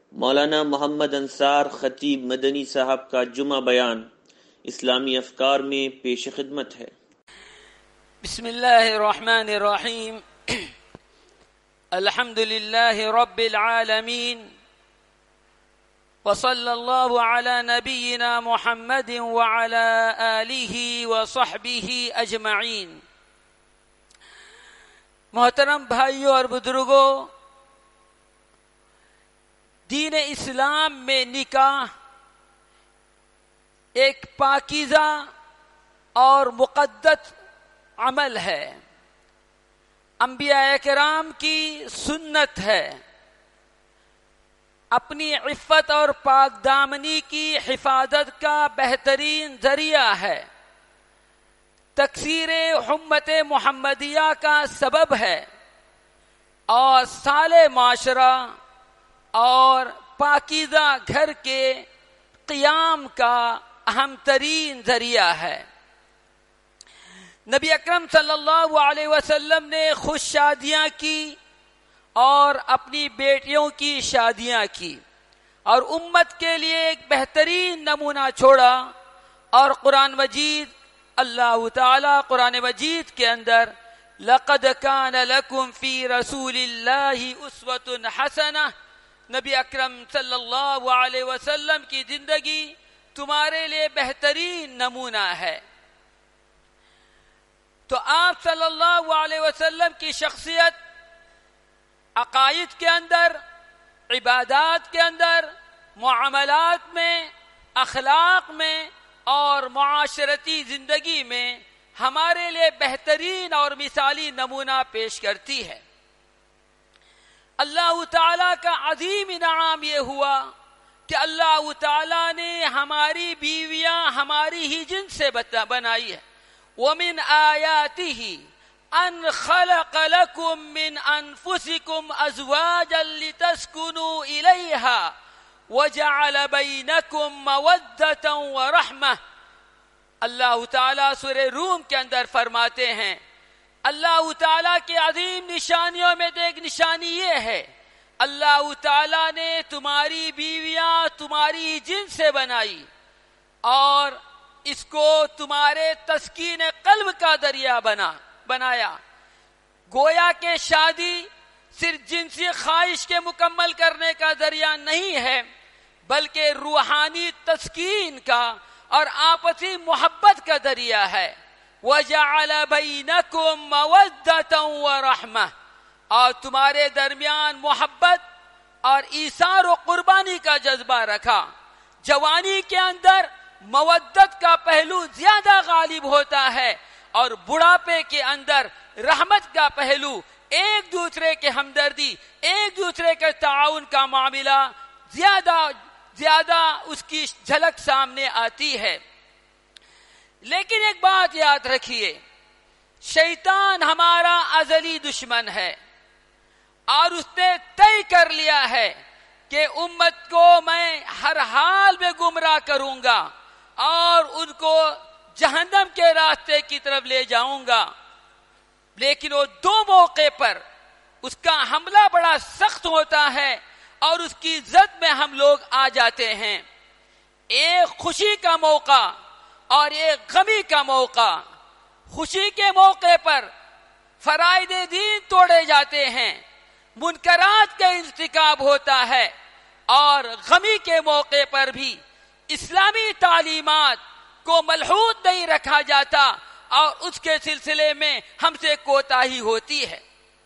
مولانا محمد انصار خطیب مدنی صاحب کا جمعہ بیان اسلامی افکار میں پیش خدمت ہے۔ بسم اللہ الرحمن الرحیم، الحمد للہ رب العالمین، وصلی اللہ علی نبینا محمد وعلی آلہ وصحبہ اجمعین۔ محترم بھائیوں اور بزرگوں، دین اسلام میں نکاح ایک پاکیزہ اور مقدس عمل ہے، انبیاء کرام کی سنت ہے، اپنی عفت اور پاک دامنی کی حفاظت کا بہترین ذریعہ ہے، تکثیر امت محمدیہ کا سبب ہے اور صالح معاشرہ اور پاکیزہ گھر کے قیام کا اہم ترین ذریعہ ہے۔ نبی اکرم صلی اللہ علیہ وسلم نے خود شادیاں کی اور اپنی بیٹیوں کی شادیاں کی اور امت کے لیے ایک بہترین نمونہ چھوڑا، اور قرآن مجید اللہ تعالی قرآن مجید کے اندر لَقَدْ كَانَ لَكُمْ فِي رَسُولِ اللَّهِ أُسْوَةٌ حَسَنَةٌ، نبی اکرم صلی اللہ علیہ وسلم کی زندگی تمہارے لیے بہترین نمونہ ہے۔ تو آپ صلی اللہ علیہ وسلم کی شخصیت عقائد کے اندر، عبادات کے اندر، معاملات میں، اخلاق میں اور معاشرتی زندگی میں ہمارے لیے بہترین اور مثالی نمونہ پیش کرتی ہے۔ اللہ تعالیٰ کا عظیم انعام یہ ہوا کہ اللہ تعالیٰ نے ہماری بیویاں ہماری ہی جنس سے بنائی ہے۔ وَمِنْ آيَاتِهِ أَنْ خَلَقَ لَكُم مِّنْ أَنفُسِكُمْ أَزْوَاجًا لِتَسْكُنُوا إِلَيْهَا وَجَعَلَ بَيْنَكُم مَّوَدَّةً وَرَحْمَةً۔ اللہ تعالیٰ سورہ روم کے اندر فرماتے ہیں، اللہ تعالیٰ کی عظیم نشانیوں میں سے ایک نشانی یہ ہے، اللہ تعالیٰ نے تمہاری بیویاں تمہاری جنس سے بنائی اور اس کو تمہارے تسکین قلب کا ذریعہ بنایا۔ گویا کہ شادی صرف جنسی خواہش کے مکمل کرنے کا ذریعہ نہیں ہے، بلکہ روحانی تسکین کا اور آپسی محبت کا ذریعہ ہے۔ وَجَعَلَ بَيْنَكُم مَّوَدَّةً وَرَحْمَةً، اور تمہارے درمیان محبت اور ایثار و قربانی کا جذبہ رکھا۔ جوانی کے اندر مودت کا پہلو زیادہ غالب ہوتا ہے اور بڑھاپے کے اندر رحمت کا پہلو، ایک دوسرے کے ہمدردی، ایک دوسرے کے تعاون کا معاملہ زیادہ اس کی جھلک سامنے آتی ہے۔ لیکن ایک بات یاد رکھیے، شیطان ہمارا ازلی دشمن ہے اور اس نے طے کر لیا ہے کہ امت کو میں ہر حال میں گمراہ کروں گا اور ان کو جہنم کے راستے کی طرف لے جاؤں گا۔ لیکن وہ دو موقع پر اس کا حملہ بڑا سخت ہوتا ہے اور اس کی زد میں ہم لوگ آ جاتے ہیں۔ ایک خوشی کا موقع اور ایک غمی کا موقع۔ خوشی کے موقع پر فرائض دین توڑے جاتے ہیں، منکرات کا ارتکاب ہوتا ہے، اور غمی کے موقع پر بھی اسلامی تعلیمات کو ملحوظ نہیں رکھا جاتا اور اس کے سلسلے میں ہم سے کوتاہی ہوتی ہے۔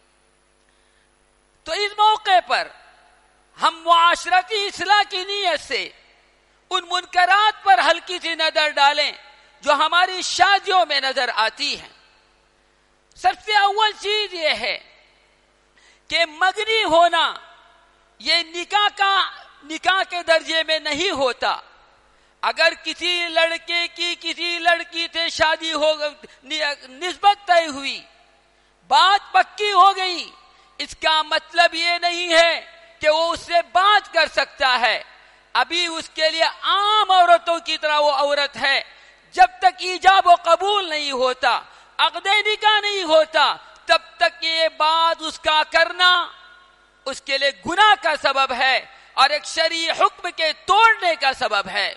تو اس موقع پر ہم معاشرتی اصلاح کی نیت سے ان منکرات پر ہلکی سی نظر ڈالیں جو ہماری شادیوں میں نظر آتی ہیں۔ سب سے اول چیز یہ ہے کہ مگنی ہونا یہ نکاح کے درجے میں نہیں ہوتا۔ اگر کسی لڑکے کی کسی لڑکی سے شادی ہو نسبت طے ہوئی، بات پکی ہو گئی، اس کا مطلب یہ نہیں ہے کہ وہ اس سے بات کر سکتا ہے۔ ابھی اس کے لیے عام عورتوں کی طرح وہ عورت ہے۔ جب تک ایجاب و قبول نہیں ہوتا، عقد نکاح نہیں ہوتا، تب تک یہ بات اس کا کرنا اس کے لیے گناہ کا سبب ہے اور ایک شرعی حکم کے توڑنے کا سبب ہے۔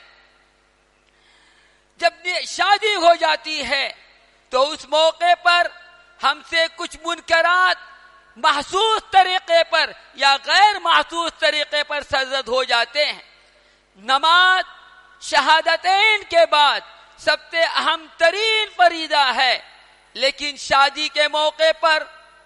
جب شادی ہو جاتی ہے تو اس موقع پر ہم سے کچھ منکرات محسوس طریقے پر یا غیر محسوس طریقے پر سرزد ہو جاتے ہیں۔ نماز شہادتین کے بعد سب سے اہم ترین فریضہ ہے، لیکن شادی کے موقع پر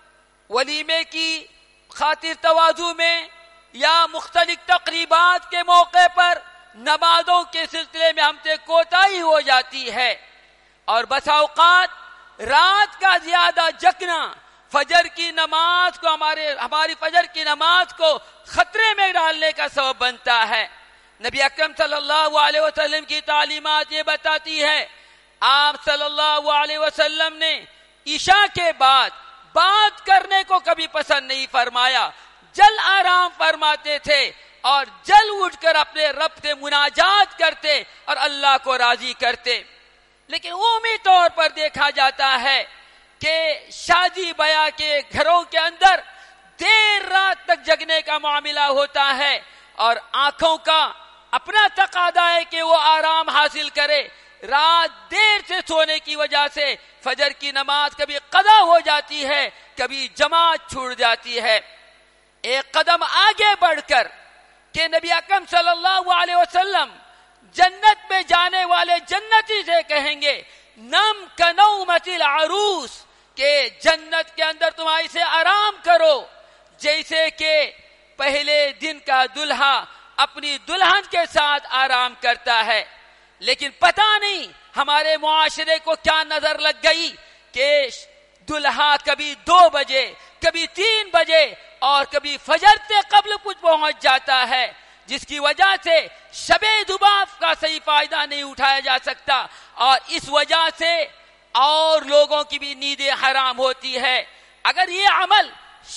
ولیمے کی خاطر تواضع میں یا مختلف تقریبات کے موقع پر نمازوں کے سلسلے میں ہم سے کوتاہی ہو جاتی ہے، اور بسا اوقات رات کا زیادہ جگنا فجر کی نماز کو ہماری فجر کی نماز کو خطرے میں ڈالنے کا سبب بنتا ہے۔ نبی اکرم صلی اللہ علیہ وسلم کی تعلیمات یہ بتاتی ہے، آپ صلی اللہ علیہ وسلم نے عشاء کے بعد بات کرنے کو کبھی پسند نہیں فرمایا، جل آرام فرماتے تھے اور جل اٹھ کر اپنے رب سے مناجات کرتے اور اللہ کو راضی کرتے۔ لیکن عمومی طور پر دیکھا جاتا ہے کہ شادی بیاہ کے گھروں کے اندر دیر رات تک جگنے کا معاملہ ہوتا ہے، اور آنکھوں کا اپنا تقاضا ہے کہ وہ آرام حاصل کرے۔ رات دیر سے سونے کی وجہ سے فجر کی نماز کبھی قضا ہو جاتی ہے، کبھی جماعت چھوٹ جاتی ہے۔ ایک قدم آگے بڑھ کر کہ نبی اکرم صلی اللہ علیہ وسلم جنت میں جانے والے جنتی سے کہیں گے، نم کنومت العروس، کہ جنت کے اندر تم ایسے آرام کرو جیسے کہ پہلے دن کا دلہا اپنی دلہن کے ساتھ آرام کرتا ہے۔ لیکن پتہ نہیں ہمارے معاشرے کو کیا نظر لگ گئی کہ دلہا کبھی 2 بجے، کبھی 3 بجے اور کبھی فجر سے قبل کچھ پہنچ جاتا ہے، جس کی وجہ سے شب دباف کا صحیح فائدہ نہیں اٹھایا جا سکتا، اور اس وجہ سے اور لوگوں کی بھی نیندیں حرام ہوتی ہے۔ اگر یہ عمل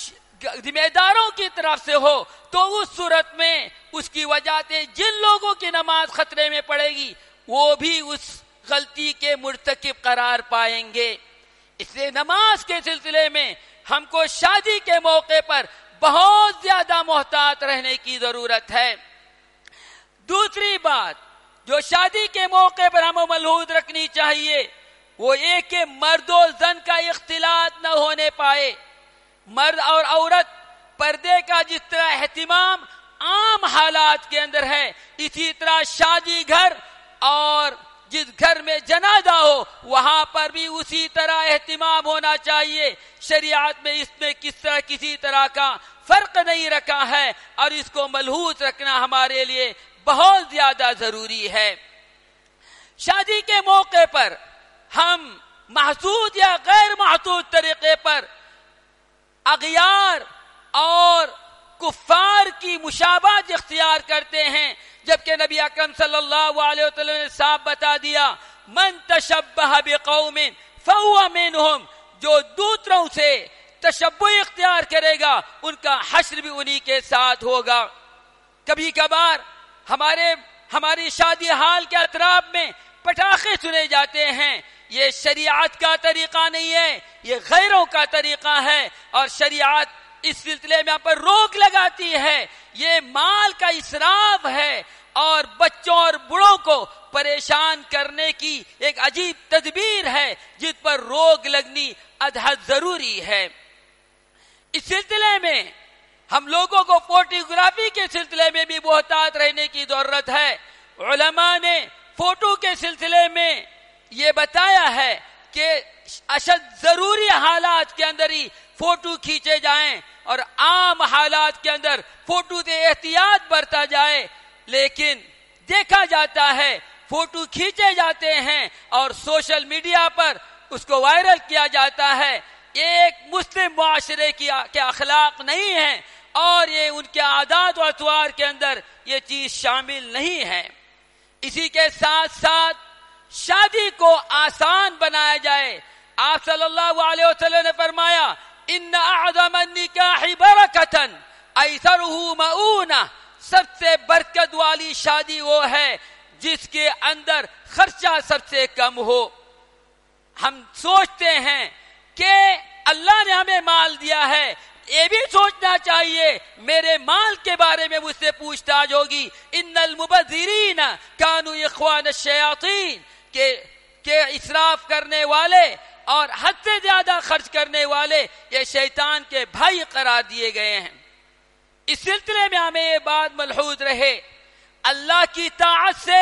ذمہ داروں کی طرف سے ہو تو اس صورت میں اس کی وجہ سے جن لوگوں کی نماز خطرے میں پڑے گی وہ بھی اس غلطی کے مرتکب قرار پائیں گے۔ اس لیے نماز کے سلسلے میں ہم کو شادی کے موقع پر بہت زیادہ محتاط رہنے کی ضرورت ہے۔ دوسری بات جو شادی کے موقع پر ہمیں ملحوظ رکھنی چاہیے وہ یہ کہ مرد و زن کا اختلاط نہ ہونے پائے۔ مرد اور عورت پردے کا جس طرح اہتمام عام حالات کے اندر ہے، اسی طرح شادی گھر اور جس گھر میں جنازہ ہو وہاں پر بھی اسی طرح اہتمام ہونا چاہیے۔ شریعت میں اس میں کسی طرح کا فرق نہیں رکھا ہے، اور اس کو ملحوظ رکھنا ہمارے لیے بہت زیادہ ضروری ہے۔ شادی کے موقع پر ہم محسوس یا غیر محسوس طریقے پر اغیار اور کفار کی مشابہت اختیار کرتے ہیں، جبکہ نبی اکرم صلی اللہ علیہ وسلم نے صاحب بتا دیا، من تشبہ بقوم فہو منہم، جو دوسروں سے تشبہ اختیار کرے گا ان کا حشر بھی انہی کے ساتھ ہوگا۔ کبھی کبھار ہماری شادی حال کے اطراف میں پٹاخے سنے جاتے ہیں، یہ شریعت کا طریقہ نہیں ہے، یہ غیروں کا طریقہ ہے، اور شریعت اس سلسلے میں پر روک لگاتی ہے۔ یہ مال کا اسراف ہے اور بچوں اور بڑوں کو پریشان کرنے کی ایک عجیب تدبیر ہے جس پر روک لگنی ادحد ضروری ہے۔ اس سلسلے میں ہم لوگوں کو فوٹوگرافی کے سلسلے میں بھی محتاط رہنے کی ضرورت ہے۔ علماء نے فوٹو کے سلسلے میں یہ بتایا ہے کہ اشد ضروری حالات کے اندر ہی فوٹو کھینچے جائیں اور عام حالات کے اندر فوٹو سے احتیاط برتا جائے، لیکن دیکھا جاتا ہے فوٹو کھینچے جاتے ہیں اور سوشل میڈیا پر اس کو وائرل کیا جاتا ہے۔ یہ ایک مسلم معاشرے کے اخلاق نہیں ہے، اور یہ ان کے عادات و اطوار کے اندر یہ چیز شامل نہیں ہے۔ اسی کے ساتھ ساتھ شادی کو آسان بنایا جائے۔ آپ صلی اللہ علیہ وسلم نے فرمایا، ان اعظم النکاح برکتا ایسرہ مؤونہ، سب سے برکت والی شادی وہ ہے جس کے اندر خرچہ سب سے کم ہو۔ ہم سوچتے ہیں کہ اللہ نے ہمیں مال دیا ہے، یہ بھی سوچنا چاہیے میرے مال کے بارے میں مجھ سے پوچھ تاچھ ہوگی. ان المبذرین کانوا اخوان الشیاطین کہ اسراف کرنے والے اور حد سے زیادہ خرچ کرنے والے یہ شیطان کے بھائی قرار دیے گئے ہیں. اس سلسلے میں ہمیں یہ بات ملحوظ رہے، اللہ کی طاعت سے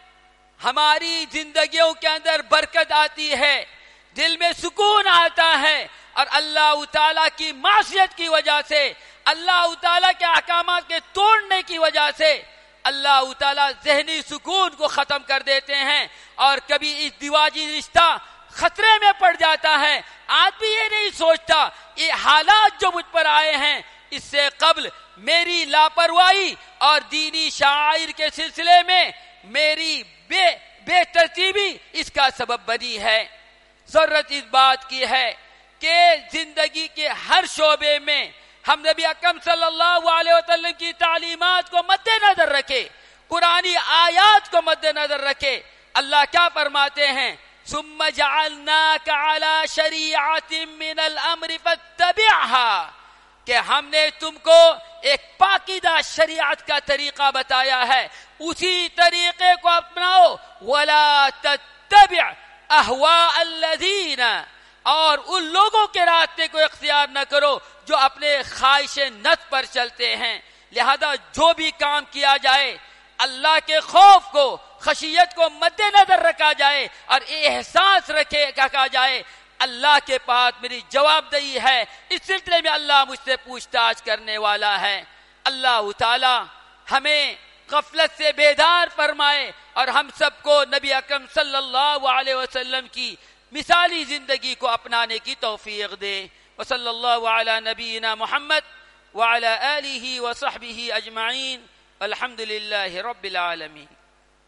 ہماری زندگیوں کے اندر برکت آتی ہے، دل میں سکون آتا ہے، اور اللہ تعالیٰ کی معصیت کی وجہ سے، اللہ تعالیٰ کے احکامات کے توڑنے کی وجہ سے اللہ تعالیٰ ذہنی سکون کو ختم کر دیتے ہیں، اور کبھی اس دواجی رشتہ خطرے میں پڑ جاتا ہے. آدمی یہ نہیں سوچتا یہ حالات جو مجھ پر آئے ہیں اس سے قبل میری لاپرواہی اور دینی شعائر کے سلسلے میں میری بے ترتیبی اس کا سبب بنی ہے. ضرورت اس بات کی ہے کہ زندگی کے ہر شعبے میں ہم نبی اکرم صلی اللہ علیہ وسلم کی تعلیمات کو مد نظر رکھے، قرآنی آیات کو مد نظر رکھے. اللہ کیا فرماتے ہیں؟ ثم جعلناک علی شریعۃ من الامر فاتبعها، کہ ہم نے تم کو ایک پاکیزہ شریعت کا طریقہ بتایا ہے، اسی طریقے کو اپناؤ. ولا تتبع اہواء الذین، اور ان لوگوں کے راستے کو اختیار نہ کرو جو اپنے خواہش نفس پر چلتے ہیں. لہذا جو بھی کام کیا جائے اللہ کے خوف کو، خشیت کو مد نظر رکھا جائے اور احساس رکھا جائے اللہ کے پاس میری جواب دہی ہے. اس سلسلے میں اللہ مجھ سے پوچھ تاچھ کرنے والا ہے. اللہ تعالی ہمیں غفلت سے بیدار فرمائے اور ہم سب کو نبی اکرم صلی اللہ علیہ وسلم کی مثالی زندگی کو اپنانے کی توفیق دے. وصلی اللہ علی نبینا محمد وعلی آلہ وصحبہ اجمعین. الحمد للہ رب العالمین.